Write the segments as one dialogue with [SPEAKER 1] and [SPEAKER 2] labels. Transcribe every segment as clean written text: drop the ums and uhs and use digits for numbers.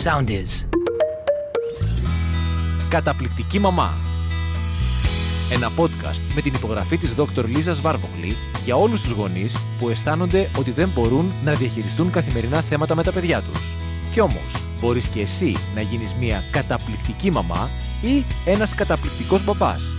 [SPEAKER 1] sound is.
[SPEAKER 2] Καταπληκτική μαμά. Ένα podcast με την υπογραφή της Dr. Λίζας Βάρβογλη για όλους τους γονείς που αισθάνονται ότι δεν μπορούν να διαχειριστούν καθημερινά θέματα με τα παιδιά τους. Κι όμως, μπορείς και εσύ να γίνεις μια καταπληκτική μαμά ή ένας καταπληκτικός μπαμπάς.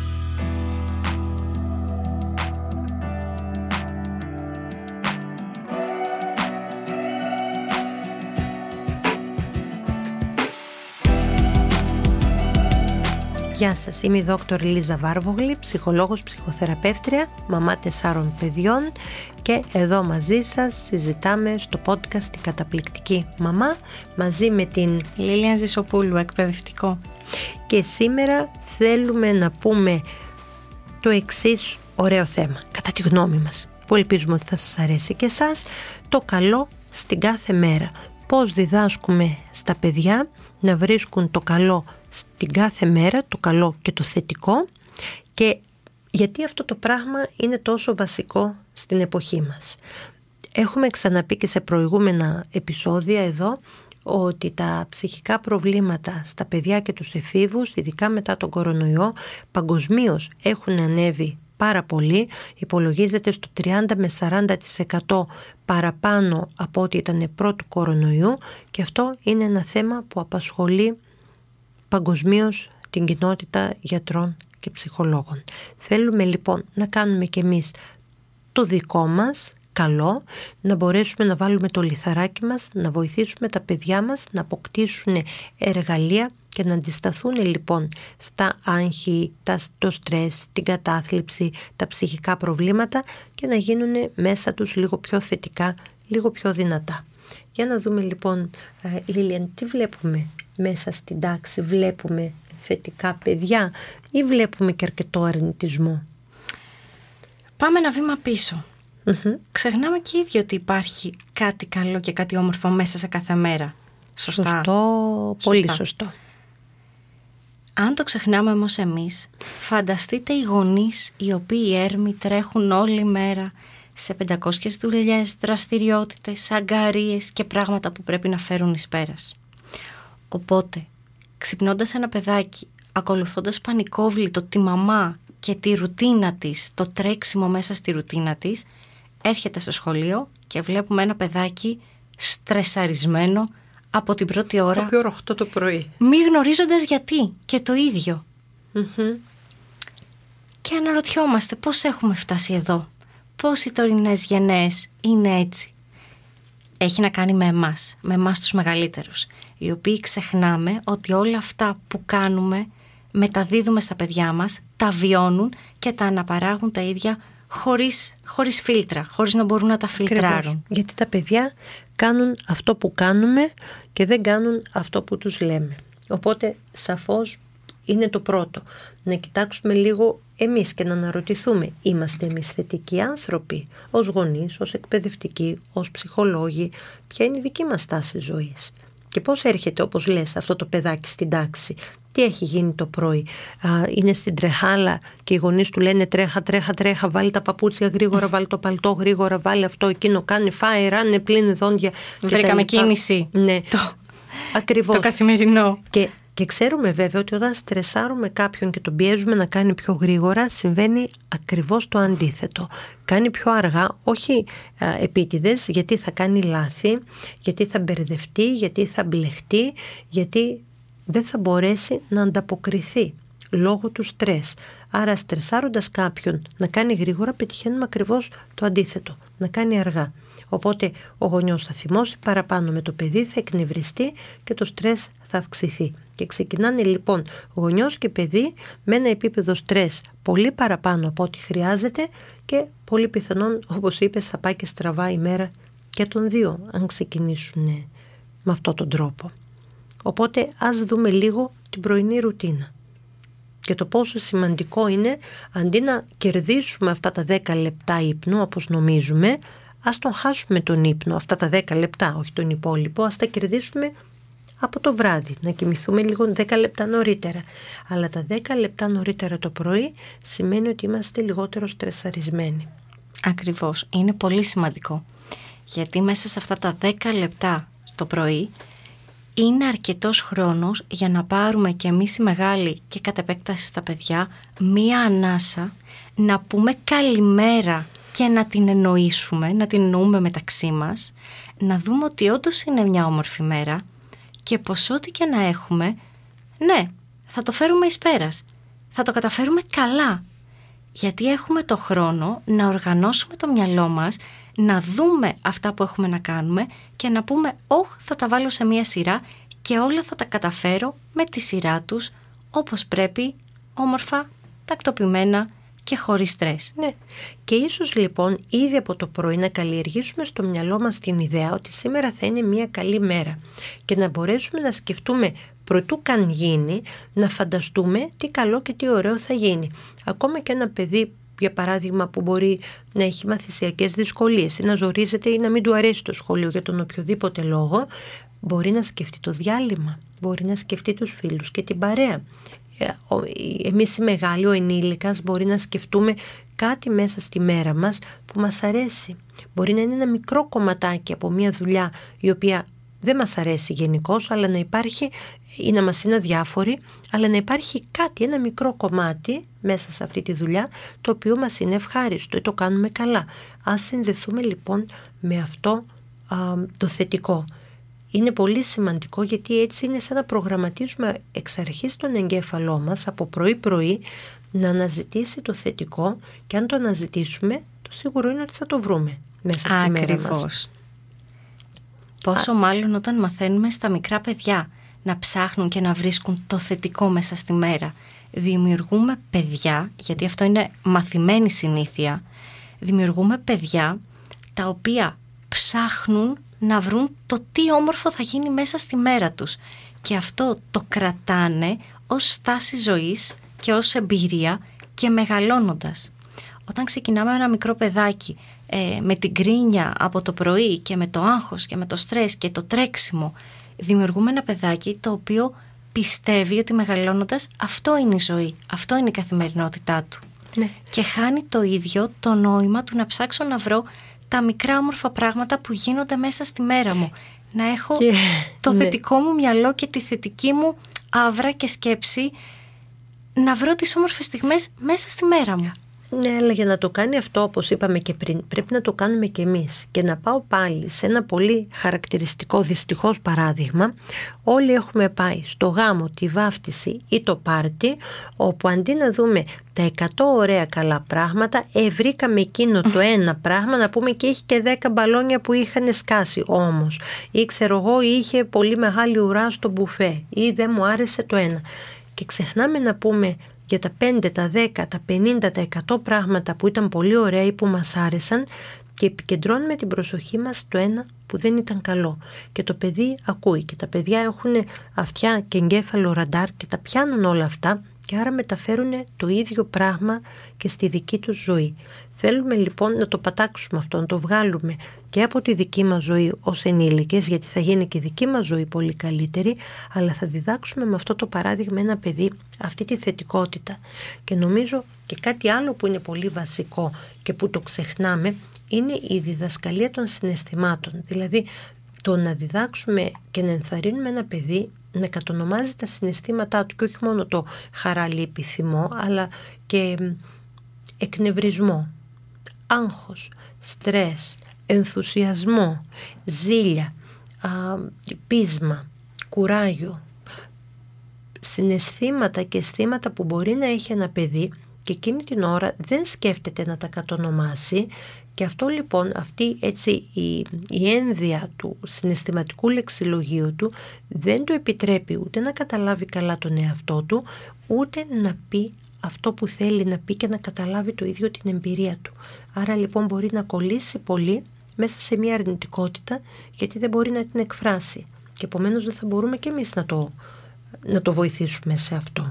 [SPEAKER 3] Γεια σας, είμαι η Δόκτωρ Λίζα Βάρβογλη, ψυχολόγος, ψυχοθεραπεύτρια, μαμά 4 παιδιών και εδώ μαζί σας συζητάμε στο podcast «Η Καταπληκτική Μαμά» μαζί με την
[SPEAKER 4] Λίλια Ζησοπούλου, εκπαιδευτικό.
[SPEAKER 3] Και σήμερα θέλουμε να πούμε το εξής ωραίο θέμα, κατά τη γνώμη μας, που ελπίζουμε ότι θα σας αρέσει και εσάς, το καλό στην κάθε μέρα. Πώς διδάσκουμε στα παιδιά να βρίσκουν το καλό στην κάθε μέρα, το καλό και το θετικό, και γιατί αυτό το πράγμα είναι τόσο βασικό στην εποχή μας. Έχουμε ξαναπεί και σε προηγούμενα επεισόδια εδώ ότι τα ψυχικά προβλήματα στα παιδιά και τους εφήβους, ειδικά μετά τον κορονοϊό, παγκοσμίως έχουν ανέβει πάρα πολύ. Υπολογίζεται στο 30 με 40% παραπάνω από ό,τι ήταν πρώτου κορονοϊού, και αυτό είναι ένα θέμα που απασχολεί παγκοσμίως την κοινότητα γιατρών και ψυχολόγων. Θέλουμε λοιπόν να κάνουμε κι εμείς το δικό μας καλό, να μπορέσουμε να βάλουμε το λιθαράκι μας, να βοηθήσουμε τα παιδιά μας να αποκτήσουν εργαλεία και να αντισταθούν λοιπόν στα άγχη, το στρες, την κατάθλιψη, τα ψυχικά προβλήματα και να γίνουν μέσα τους λίγο πιο θετικά, λίγο πιο δυνατά. Για να δούμε λοιπόν, Λίλιαν, τι βλέπουμε μέσα στην τάξη? Βλέπουμε θετικά παιδιά ή βλέπουμε και αρκετό αρνητισμό?
[SPEAKER 4] Πάμε ένα βήμα πίσω. Ξεχνάμε και οι ίδιοι ότι υπάρχει κάτι καλό και κάτι όμορφο μέσα σε κάθε μέρα. Σωστά.
[SPEAKER 3] Πολύ σωστό.
[SPEAKER 4] Αν το ξεχνάμε όμως εμείς, φανταστείτε οι γονείς οι οποίοι έρμοι τρέχουν όλη μέρα σε 500 δουλειές, δραστηριότητες, αγκαρίες και πράγματα που πρέπει να φέρουν εις πέρας. Οπότε, ξυπνώντας ένα παιδάκι, ακολουθώντας πανικόβλητο τη μαμά και τη ρουτίνα της, το τρέξιμο μέσα στη ρουτίνα της, έρχεται στο σχολείο και βλέπουμε ένα παιδάκι στρεσαρισμένο από την πρώτη ώρα.
[SPEAKER 3] Από ώρα 8 το πρωί.
[SPEAKER 4] Μη γνωρίζοντας γιατί, και το ίδιο. Και αναρωτιόμαστε πώς έχουμε φτάσει εδώ. Πώς οι τωρινές γενναίες είναι έτσι? Έχει να κάνει με εμάς τους μεγαλύτερους, οι οποίοι ξεχνάμε ότι όλα αυτά που κάνουμε μεταδίδουμε στα παιδιά μας, τα βιώνουν και τα αναπαράγουν τα ίδια χωρίς φίλτρα, χωρίς να μπορούν να τα φιλτράρουν.
[SPEAKER 3] Ακριβώς. Γιατί τα παιδιά κάνουν αυτό που κάνουμε και δεν κάνουν αυτό που τους λέμε. Οπότε σαφώς είναι το πρώτο. Να κοιτάξουμε λίγο εμείς και να αναρωτηθούμε, είμαστε εμείς θετικοί άνθρωποι ως γονείς, ως εκπαιδευτικοί, ως ψυχολόγοι? Ποια είναι η δική μας τάση ζωής? Και πώς έρχεται, όπως λες, αυτό το παιδάκι στην τάξη? Τι έχει γίνει το πρωί? Είναι στην τρεχάλα και οι γονείς του λένε τρέχα, βάλει τα παπούτσια γρήγορα, βάλει το παλτό γρήγορα, βάλει αυτό, εκείνο, κάνει, φάει, ράνε, πλύνει δόντια.
[SPEAKER 4] Βρήκαμε κίνηση.
[SPEAKER 3] Ναι, ακριβώς.
[SPEAKER 4] Το καθημερινό.
[SPEAKER 3] Και ξέρουμε βέβαια ότι όταν στρεσάρουμε κάποιον και τον πιέζουμε να κάνει πιο γρήγορα, συμβαίνει ακριβώς το αντίθετο. Κάνει πιο αργά, όχι επίτηδες, γιατί θα κάνει λάθη, γιατί θα μπερδευτεί, γιατί θα μπλεχτεί, γιατί δεν θα μπορέσει να ανταποκριθεί λόγω του στρες. Άρα στρεσάροντας κάποιον να κάνει γρήγορα, πετυχαίνουμε ακριβώς το αντίθετο, να κάνει αργά. Οπότε ο γονιός θα θυμώσει παραπάνω με το παιδί, θα εκνευριστεί και το στρες θα αυξηθεί. Και ξεκινάνε λοιπόν γονιός και παιδί με ένα επίπεδο στρες πολύ παραπάνω από ό,τι χρειάζεται και πολύ πιθανόν, όπως είπες, θα πάει και στραβά η μέρα και των δύο αν ξεκινήσουν με αυτόν τον τρόπο. Οπότε ας δούμε λίγο την πρωινή ρουτίνα και το πόσο σημαντικό είναι, αντί να κερδίσουμε αυτά τα 10 λεπτά ύπνου όπως νομίζουμε, ας τον χάσουμε τον ύπνο, αυτά τα 10 λεπτά, όχι τον υπόλοιπο, ας τα κερδίσουμε από το βράδυ, να κοιμηθούμε λίγο 10 λεπτά νωρίτερα. Αλλά τα 10 λεπτά νωρίτερα το πρωί σημαίνει ότι είμαστε λιγότερο στρεσαρισμένοι.
[SPEAKER 4] Ακριβώς, είναι πολύ σημαντικό. Γιατί μέσα σε αυτά τα 10 λεπτά το πρωί είναι αρκετός χρόνος για να πάρουμε και εμείς οι μεγάλοι και κατ' επέκταση στα παιδιά μία ανάσα, να πούμε καλημέρα και να την εννοήσουμε, να την εννοούμε μεταξύ μας, να δούμε ότι όντως είναι μια όμορφη μέρα και πως ό,τι και να έχουμε, ναι, θα το φέρουμε εις πέρας, θα το καταφέρουμε καλά, γιατί έχουμε το χρόνο να οργανώσουμε το μυαλό μας, να δούμε αυτά που έχουμε να κάνουμε και να πούμε θα τα βάλω σε μια σειρά και όλα θα τα καταφέρω με τη σειρά τους, όπως πρέπει, όμορφα, τακτοποιημένα και χωρίς στρες.
[SPEAKER 3] Ναι. Και ίσως λοιπόν ήδη από το πρωί να καλλιεργήσουμε στο μυαλό μας την ιδέα ότι σήμερα θα είναι μια καλή μέρα και να μπορέσουμε να σκεφτούμε προτού καν γίνει, να φανταστούμε τι καλό και τι ωραίο θα γίνει. Ακόμα και ένα παιδί, για παράδειγμα, που μπορεί να έχει μαθησιακές δυσκολίες ή να ζορίζεται ή να μην του αρέσει το σχολείο για τον οποιοδήποτε λόγο, μπορεί να σκεφτεί το διάλειμμα, μπορεί να σκεφτεί τους φίλους και την παρέα. Εμείς οι μεγάλοι, ο ενήλικας, μπορεί να σκεφτούμε κάτι μέσα στη μέρα μας που μας αρέσει. Μπορεί να είναι ένα μικρό κομματάκι από μια δουλειά η οποία δεν μας αρέσει γενικώς, αλλά να υπάρχει, ή να μας είναι αδιάφορη, αλλά να υπάρχει κάτι, ένα μικρό κομμάτι μέσα σε αυτή τη δουλειά, το οποίο μας είναι ευχάριστο ή το κάνουμε καλά. Ας συνδεθούμε λοιπόν με αυτό το θετικό. Είναι πολύ σημαντικό, γιατί έτσι είναι σαν να προγραμματίζουμε εξ αρχής τον εγκέφαλό μας από πρωί-πρωί να αναζητήσει το θετικό, και αν το αναζητήσουμε, το σίγουρο είναι ότι θα το βρούμε μέσα στη μέρα μας.
[SPEAKER 4] Πόσο μάλλον όταν μαθαίνουμε στα μικρά παιδιά να ψάχνουν και να βρίσκουν το θετικό μέσα στη μέρα. Δημιουργούμε παιδιά, γιατί αυτό είναι μαθημένη συνήθεια, δημιουργούμε παιδιά τα οποία ψάχνουν να βρουν το τι όμορφο θα γίνει μέσα στη μέρα τους. Και αυτό το κρατάνε ως στάση ζωής και ως εμπειρία και μεγαλώνοντας. Όταν ξεκινάμε ένα μικρό παιδάκι με την κρίνια από το πρωί και με το άγχος και με το στρες και το τρέξιμο, δημιουργούμε ένα παιδάκι το οποίο πιστεύει ότι μεγαλώνοντας αυτό είναι η ζωή, αυτό είναι η καθημερινότητά του.
[SPEAKER 3] Ναι.
[SPEAKER 4] Και χάνει το ίδιο το νόημα του να ψάξω να βρω τα μικρά όμορφα πράγματα που γίνονται μέσα στη μέρα μου. Να έχω το θετικό μου μυαλό και τη θετική μου άβρα και σκέψη, να βρω τις όμορφες στιγμές μέσα στη μέρα μου.
[SPEAKER 3] Ναι, αλλά για να το κάνει αυτό, όπως είπαμε και πριν, πρέπει να το κάνουμε και εμείς. Και να πάω πάλι σε ένα πολύ χαρακτηριστικό δυστυχώς παράδειγμα. Όλοι έχουμε πάει στο γάμο, τη βάφτιση ή το πάρτι, όπου αντί να δούμε τα 100 ωραία καλά πράγματα, βρήκαμε εκείνο το ένα πράγμα, να πούμε, και έχει και 10 μπαλόνια που είχαν σκάσει όμως. Ή ξέρω εγώ, είχε πολύ μεγάλη ουρά στο μπουφέ, ή δεν μου άρεσε το ένα. Και ξεχνάμε να πούμε για τα 5, τα 10, τα 50, τα 100 πράγματα που ήταν πολύ ωραία ή που μας άρεσαν, και επικεντρώνουμε την προσοχή μας στο ένα που δεν ήταν καλό. Και το παιδί ακούει, και τα παιδιά έχουν αυτιά και εγκέφαλο ραντάρ και τα πιάνουν όλα αυτά, και άρα μεταφέρουν το ίδιο πράγμα και στη δική τους ζωή. Θέλουμε λοιπόν να το πατάξουμε αυτό, να το βγάλουμε και από τη δική μας ζωή ως ενήλικες, γιατί θα γίνει και η δική μας ζωή πολύ καλύτερη, αλλά θα διδάξουμε με αυτό το παράδειγμα ένα παιδί αυτή τη θετικότητα. Και νομίζω και κάτι άλλο που είναι πολύ βασικό και που το ξεχνάμε, είναι η διδασκαλία των συναισθημάτων. Δηλαδή το να διδάξουμε και να ενθαρρύνουμε ένα παιδί να κατονομάζει τα συναισθήματά του, και όχι μόνο το χαρά, λύπη, θυμό, αλλά και εκνευρισμό, άγχος, στρες, ενθουσιασμό, ζήλια, πείσμα, κουράγιο, συναισθήματα και αισθήματα που μπορεί να έχει ένα παιδί και εκείνη την ώρα δεν σκέφτεται να τα κατονομάσει. Και αυτό λοιπόν, αυτή έτσι η ένδυα του συναισθηματικού λεξιλογίου του δεν του επιτρέπει ούτε να καταλάβει καλά τον εαυτό του, ούτε να πει αυτό που θέλει να πει και να καταλάβει το ίδιο την εμπειρία του. Άρα λοιπόν μπορεί να κολλήσει πολύ μέσα σε μια αρνητικότητα, γιατί δεν μπορεί να την εκφράσει. Και επομένως δεν θα μπορούμε και εμείς να το βοηθήσουμε σε αυτό.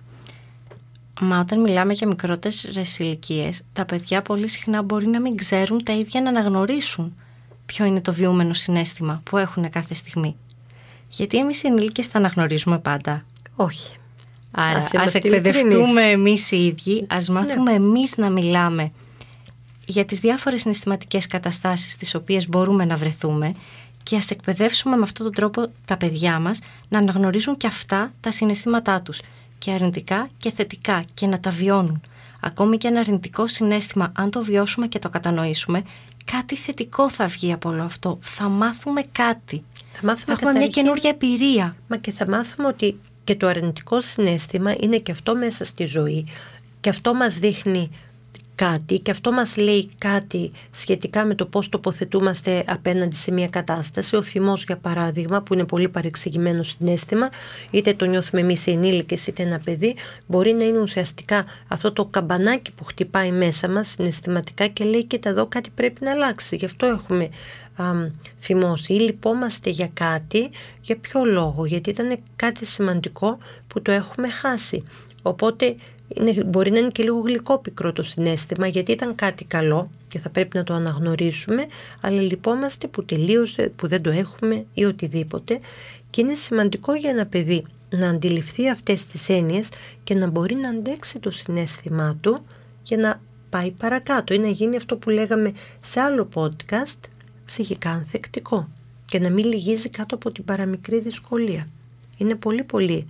[SPEAKER 4] Μα όταν μιλάμε για μικρότερες ηλικίες, τα παιδιά πολύ συχνά μπορεί να μην ξέρουν τα ίδια να αναγνωρίσουν ποιο είναι το βιούμενο συναίσθημα που έχουν κάθε στιγμή. Γιατί εμείς οι ενήλικες τα αναγνωρίζουμε πάντα.
[SPEAKER 3] Όχι.
[SPEAKER 4] Άρα ας εκπαιδευτούμε εμείς οι ίδιοι, ας μάθουμε εμείς να μιλάμε για τις διάφορες συναισθηματικές καταστάσεις στις οποίες μπορούμε να βρεθούμε Και ας εκπαιδεύσουμε με αυτόν τον τρόπο τα παιδιά μας να αναγνωρίζουν και αυτά τα συναισθήματά τους, και αρνητικά και θετικά, και να τα βιώνουν. Ακόμη και ένα αρνητικό συναίσθημα, αν το βιώσουμε και το κατανοήσουμε, κάτι θετικό θα βγει από όλο αυτό. Θα μάθουμε κάτι. Θα έχουμε μια καινούργια εμπειρία.
[SPEAKER 3] Μα και θα μάθουμε ότι και το αρνητικό συναίσθημα είναι και αυτό μέσα στη ζωή, και αυτό μας δείχνει κάτι, και αυτό μας λέει κάτι σχετικά με το πώς τοποθετούμαστε απέναντι σε μια κατάσταση. Ο θυμός, για παράδειγμα, που είναι πολύ παρεξηγημένο συναίσθημα, είτε το νιώθουμε εμείς οι ενήλικες είτε ένα παιδί, μπορεί να είναι ουσιαστικά αυτό το καμπανάκι που χτυπάει μέσα μας συναισθηματικά και λέει: κοίτα εδώ, κάτι πρέπει να αλλάξει. Γι' αυτό έχουμε θυμώσει ή λυπόμαστε για κάτι. Για ποιο λόγο? Γιατί ήταν κάτι σημαντικό που το έχουμε χάσει. Οπότε μπορεί να είναι και λίγο γλυκόπικρο το συναίσθημα, γιατί ήταν κάτι καλό και θα πρέπει να το αναγνωρίσουμε, αλλά λυπόμαστε που τελείωσε, που δεν το έχουμε ή οτιδήποτε. Και είναι σημαντικό για ένα παιδί να αντιληφθεί αυτές τις έννοιες και να μπορεί να αντέξει το συναίσθημά του για να πάει παρακάτω, ή να γίνει αυτό που λέγαμε σε άλλο podcast, ψυχικά ανθεκτικό, και να μην λυγίζει κάτω από την παραμικρή δυσκολία. Είναι πολύ πολύ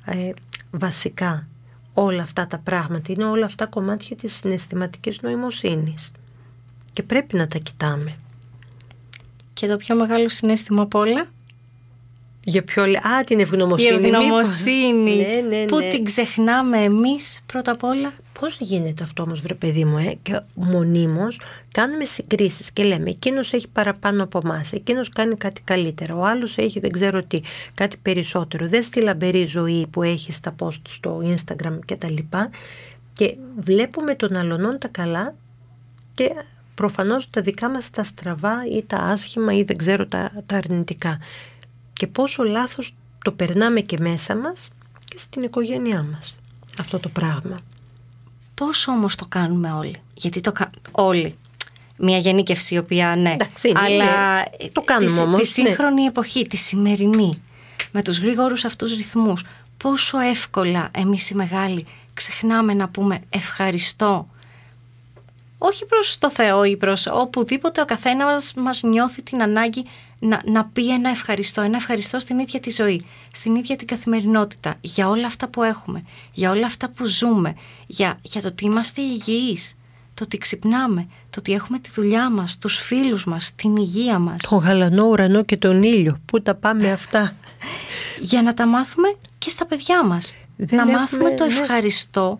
[SPEAKER 3] βασικά όλα αυτά τα πράγματα. Είναι όλα αυτά κομμάτια της συναισθηματικής νοημοσύνης και πρέπει να τα κοιτάμε.
[SPEAKER 4] Και το πιο μεγάλο συναίσθημα απ' όλα?
[SPEAKER 3] Για ποιο την ευγνωμοσύνη.
[SPEAKER 4] Η ευγνωμοσύνη. Ναι. Πού την ξεχνάμε εμείς πρώτα απ' όλα?
[SPEAKER 3] Πώς γίνεται αυτό όμως, βρε παιδί μου, και μονίμως κάνουμε συγκρίσεις και λέμε: εκείνος έχει παραπάνω από εμάς, εκείνος κάνει κάτι καλύτερα, ο άλλος έχει δεν ξέρω τι, κάτι περισσότερο. Δες τη λαμπερή ζωή που έχει στα post στο Instagram και τα λοιπά, και βλέπουμε τον αλλονών τα καλά και προφανώς τα δικά μας τα στραβά ή τα άσχημα ή δεν ξέρω τα αρνητικά. Και πόσο λάθος το περνάμε και μέσα μας και στην οικογένειά μας αυτό το πράγμα.
[SPEAKER 4] Πώς όμως το κάνουμε όλοι? Γιατί όλοι. Μια γενίκευση η οποία
[SPEAKER 3] εντάξει,
[SPEAKER 4] αλλά
[SPEAKER 3] το κάνουμε όμως,
[SPEAKER 4] τη σύγχρονη εποχή, τη σημερινή, με τους γρήγορους αυτούς ρυθμούς, πόσο εύκολα εμείς οι μεγάλοι ξεχνάμε να πούμε ευχαριστώ. Όχι προς το Θεό ή προς οπουδήποτε ο καθένας μας νιώθει την ανάγκη να πει ένα ευχαριστώ στην ίδια τη ζωή, στην ίδια την καθημερινότητα, για όλα αυτά που έχουμε, για όλα αυτά που ζούμε, για το ότι είμαστε υγιείς, το ότι ξυπνάμε, το ότι έχουμε τη δουλειά μας, τους φίλους μας, την υγεία μας.
[SPEAKER 3] Τον γαλανό ουρανό και τον ήλιο, πού τα πάμε αυτά?
[SPEAKER 4] Για να τα μάθουμε και στα παιδιά μας. Μάθουμε το ευχαριστώ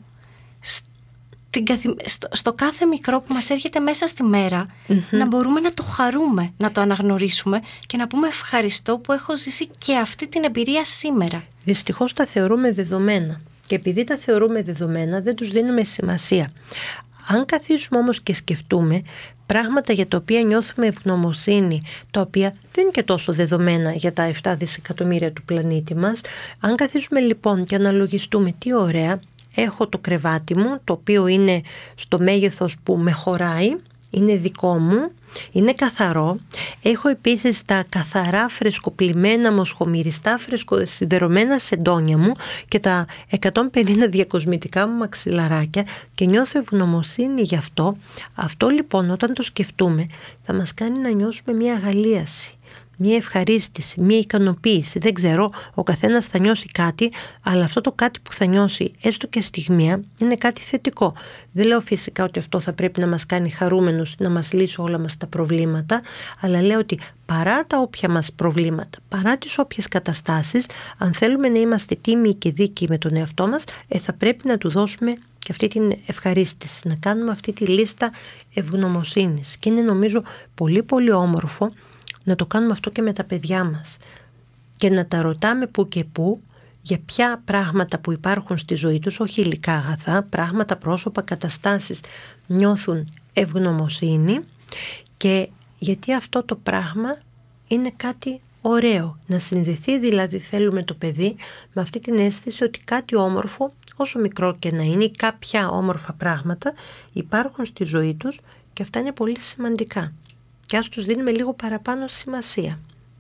[SPEAKER 4] στο κάθε μικρό που μας έρχεται μέσα στη μέρα, να μπορούμε να το χαρούμε, να το αναγνωρίσουμε και να πούμε ευχαριστώ που έχω ζήσει και αυτή την εμπειρία σήμερα.
[SPEAKER 3] Δυστυχώς τα θεωρούμε δεδομένα, και επειδή τα θεωρούμε δεδομένα δεν τους δίνουμε σημασία. Αν καθίσουμε όμως και σκεφτούμε πράγματα για τα οποία νιώθουμε ευγνωμοσύνη, τα οποία δεν είναι και τόσο δεδομένα για τα 7 δισεκατομμύρια του πλανήτη μας, αν καθίσουμε λοιπόν και αναλογιστούμε τι ωραία, έχω το κρεβάτι μου, το οποίο είναι στο μέγεθος που με χωράει, είναι δικό μου, είναι καθαρό. Έχω επίσης τα καθαρά φρεσκοπλημμένα μοσχομυριστά φρεσκοσιδερωμένα σεντόνια μου και τα 150 διακοσμητικά μου μαξιλαράκια και νιώθω ευγνωμοσύνη γι' αυτό. Αυτό λοιπόν, όταν το σκεφτούμε, θα μας κάνει να νιώσουμε μια αγαλίαση, μια ευχαρίστηση, μια ικανοποίηση. Δεν ξέρω, ο καθένας θα νιώσει κάτι, αλλά αυτό το κάτι που θα νιώσει, έστω και στιγμία, είναι κάτι θετικό. Δεν λέω φυσικά ότι αυτό θα πρέπει να μας κάνει χαρούμενους, να μας λύσει όλα μας τα προβλήματα, αλλά λέω ότι παρά τα όποια μας προβλήματα, παρά τις όποιες καταστάσεις, αν θέλουμε να είμαστε τίμιοι και δίκαιοι με τον εαυτό μας, θα πρέπει να του δώσουμε και αυτή την ευχαρίστηση, να κάνουμε αυτή τη λίστα ευγνωμοσύνης. Και είναι νομίζω πολύ πολύ όμορφο να το κάνουμε αυτό και με τα παιδιά μας και να τα ρωτάμε που και που για ποια πράγματα που υπάρχουν στη ζωή τους, όχι υλικά αγαθά, πράγματα, πρόσωπα, καταστάσεις, νιώθουν ευγνωμοσύνη, και γιατί αυτό το πράγμα είναι κάτι ωραίο. Να συνδεθεί δηλαδή, θέλουμε, το παιδί με αυτή την αίσθηση ότι κάτι όμορφο, όσο μικρό και να είναι, κάποια όμορφα πράγματα υπάρχουν στη ζωή τους και αυτά είναι πολύ σημαντικά. Και ας τους δίνουμε λίγο παραπάνω σημασία.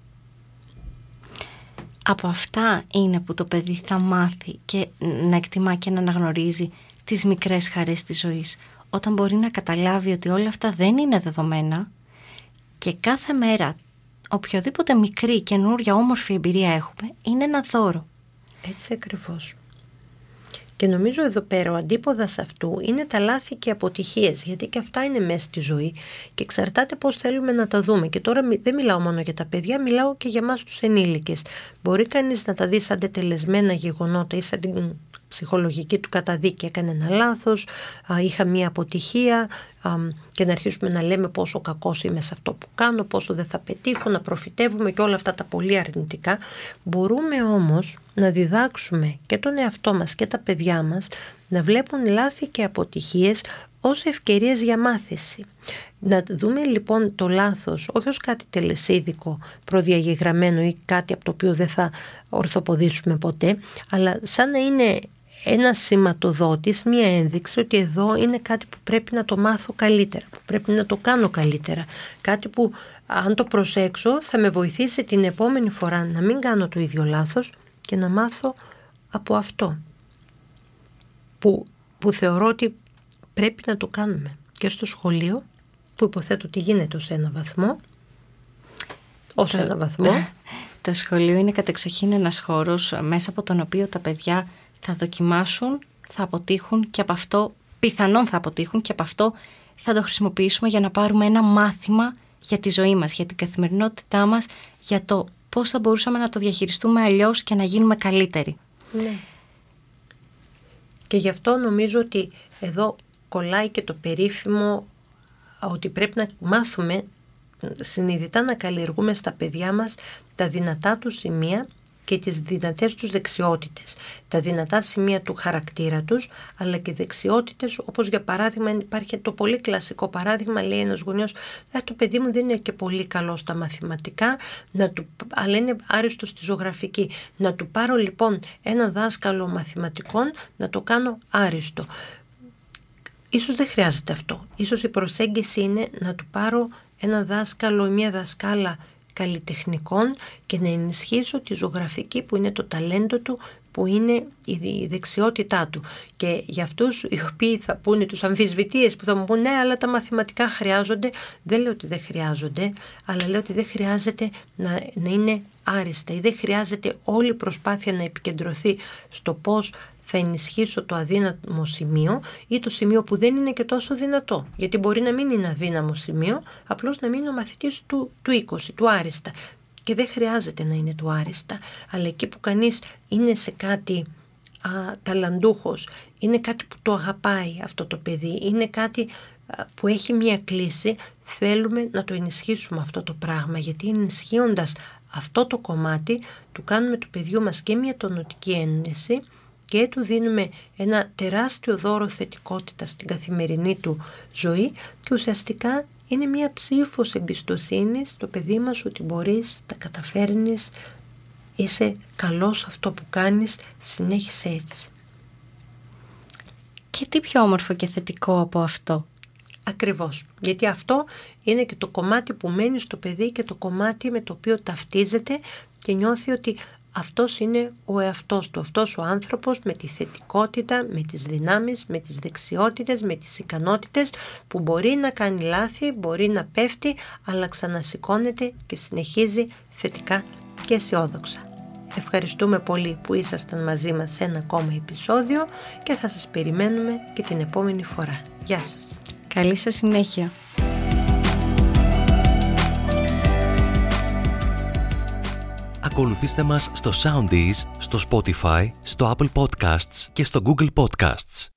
[SPEAKER 4] Από αυτά είναι που το παιδί θα μάθει και να εκτιμά και να αναγνωρίζει τις μικρές χαρές της ζωής. Όταν μπορεί να καταλάβει ότι όλα αυτά δεν είναι δεδομένα και κάθε μέρα οποιοδήποτε μικρή, καινούρια, όμορφη εμπειρία έχουμε είναι ένα δώρο.
[SPEAKER 3] Έτσι ακριβώς. Και νομίζω εδώ πέρα ο αντίποδας αυτού είναι τα λάθη και αποτυχίες, γιατί και αυτά είναι μέσα στη ζωή και εξαρτάται πώς θέλουμε να τα δούμε. Και τώρα δεν μιλάω μόνο για τα παιδιά, μιλάω και για εμάς τους ενήλικες. Μπορεί κανείς να τα δει σαν τετελεσμένα γεγονότα ή σαν την ψυχολογική του καταδίκη, έκανε ένα λάθος, είχα μία αποτυχία και να αρχίσουμε να λέμε πόσο κακός είμαι σε αυτό που κάνω, πόσο δεν θα πετύχω, να προφητεύουμε και όλα αυτά τα πολύ αρνητικά. Μπορούμε όμως να διδάξουμε και τον εαυτό μας και τα παιδιά μας να βλέπουν λάθη και αποτυχίες ως ευκαιρίες για μάθηση. Να δούμε λοιπόν το λάθος όχι ως κάτι τελεσίδικο, προδιαγεγραμμένο ή κάτι από το οποίο δεν θα ορθοποδήσουμε ποτέ, αλλά σαν να είναι ένα σηματοδότης, μία ένδειξη ότι εδώ είναι κάτι που πρέπει να το μάθω καλύτερα, που πρέπει να το κάνω καλύτερα. Κάτι που αν το προσέξω θα με βοηθήσει την επόμενη φορά να μην κάνω το ίδιο λάθος και να μάθω από αυτό που θεωρώ ότι πρέπει να το κάνουμε και στο σχολείο, που υποθέτω ότι γίνεται ως ένα βαθμό.
[SPEAKER 4] Το σχολείο είναι κατεξοχήν ένας χώρος μέσα από τον οποίο τα παιδιά θα δοκιμάσουν, θα αποτύχουν και από αυτό πιθανόν θα αποτύχουν και από αυτό θα το χρησιμοποιήσουμε για να πάρουμε ένα μάθημα για τη ζωή μας, για την καθημερινότητά μας, για το πώς θα μπορούσαμε να το διαχειριστούμε αλλιώς και να γίνουμε καλύτεροι.
[SPEAKER 3] Ναι. Και γι' αυτό νομίζω ότι εδώ κολλάει και το περίφημο ότι πρέπει να μάθουμε συνειδητά να καλλιεργούμε στα παιδιά μας τα δυνατά του σημεία και τις δυνατές τους δεξιότητες. Τα δυνατά σημεία του χαρακτήρα τους, αλλά και δεξιότητες, όπως για παράδειγμα υπάρχει το πολύ κλασικό παράδειγμα, λέει ένας γονιός, το παιδί μου δεν είναι και πολύ καλό στα μαθηματικά, αλλά είναι άριστο στη ζωγραφική. Να του πάρω λοιπόν ένα δάσκαλο μαθηματικών, να το κάνω άριστο. Ίσως δεν χρειάζεται αυτό. Ίσως η προσέγγιση είναι να του πάρω ένα δάσκαλο ή μια δασκάλα καλλιτεχνικών και να ενισχύσω τη ζωγραφική που είναι το ταλέντο του, που είναι η δεξιότητά του. Και για αυτούς οι οποίοι θα πούνε, τους αμφισβητείες που θα μου πούνε ναι, αλλά τα μαθηματικά χρειάζονται, δεν λέω ότι δεν χρειάζονται, αλλά λέω ότι δεν χρειάζεται να είναι άριστα ή δεν χρειάζεται όλη η προσπάθεια να επικεντρωθεί στο πώς θα ενισχύσω το αδύναμο σημείο ή το σημείο που δεν είναι και τόσο δυνατό. Γιατί μπορεί να μην είναι αδύναμο σημείο, απλώς να μην είναι ο μαθητής του 20, του άριστα. Και δεν χρειάζεται να είναι του άριστα, αλλά εκεί που κανείς είναι σε κάτι ταλαντούχος, είναι κάτι που το αγαπάει αυτό το παιδί, είναι κάτι που έχει μία κλίση, θέλουμε να το ενισχύσουμε αυτό το πράγμα, γιατί ενισχύοντας αυτό το κομμάτι, του κάνουμε του παιδιού μας και μία τονωτική ένεση και του δίνουμε ένα τεράστιο δώρο θετικότητα στην καθημερινή του ζωή και ουσιαστικά είναι μια ψήφος εμπιστοσύνης στο παιδί μας ότι μπορείς, τα καταφέρνεις, είσαι καλός αυτό που κάνεις, συνέχισε έτσι.
[SPEAKER 4] Και τι πιο όμορφο και θετικό από αυτό.
[SPEAKER 3] Ακριβώς, γιατί αυτό είναι και το κομμάτι που μένει στο παιδί και το κομμάτι με το οποίο ταυτίζεται και νιώθει ότι αυτός είναι ο εαυτός του, αυτός ο άνθρωπος με τη θετικότητα, με τις δυνάμεις, με τις δεξιότητες, με τις ικανότητες που μπορεί να κάνει λάθη, μπορεί να πέφτει, αλλά ξανασηκώνεται και συνεχίζει θετικά και αισιόδοξα. Ευχαριστούμε πολύ που ήσασταν μαζί μας σε ένα ακόμα επεισόδιο και θα σας περιμένουμε και την επόμενη φορά. Γεια σας.
[SPEAKER 4] Καλή σας συνέχεια.
[SPEAKER 2] Ακολουθήστε μας στο Soundees, στο Spotify, στο Apple Podcasts και στο Google Podcasts.